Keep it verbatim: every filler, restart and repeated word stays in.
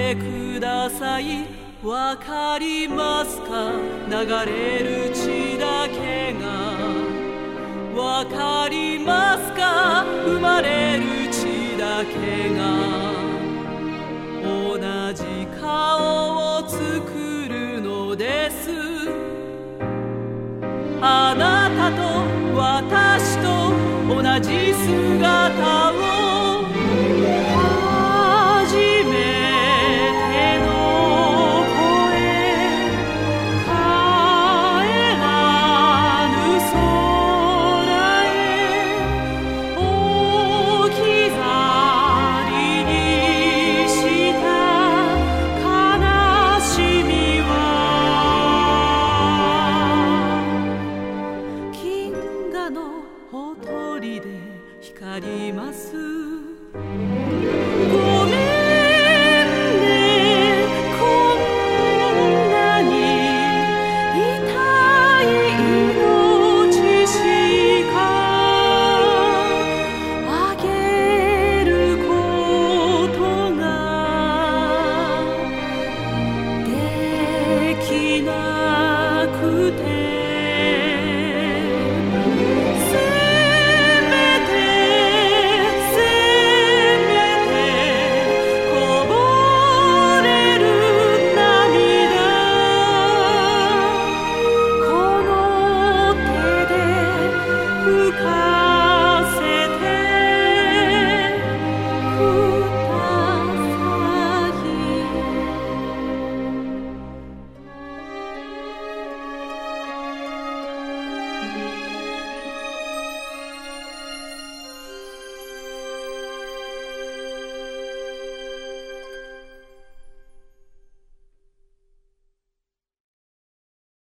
てください。わかりますか、流れる血だけが。わかりますか、生まれる血だけが。同じ顔を作るのです。あなたと私と同じ姿を。初めての声、帰らぬ空へ置き去りにした悲しみは銀河のほとりで光ります。